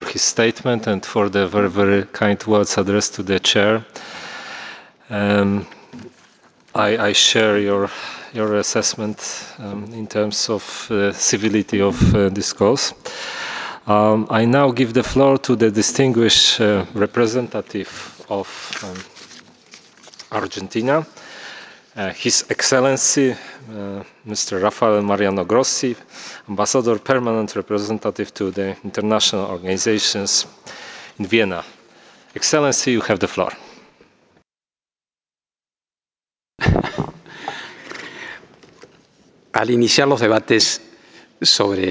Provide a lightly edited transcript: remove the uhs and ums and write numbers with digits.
his statement and for the very, very kind words addressed to the chair. I share your assessment in terms of civility of discourse. I now give the floor to the distinguished representative of Argentina, His Excellency Mr. Rafael Mariano Grossi, Ambassador Permanent Representative to the international organizations in Vienna. Excellency, you have the floor. Al iniciar los debates sobre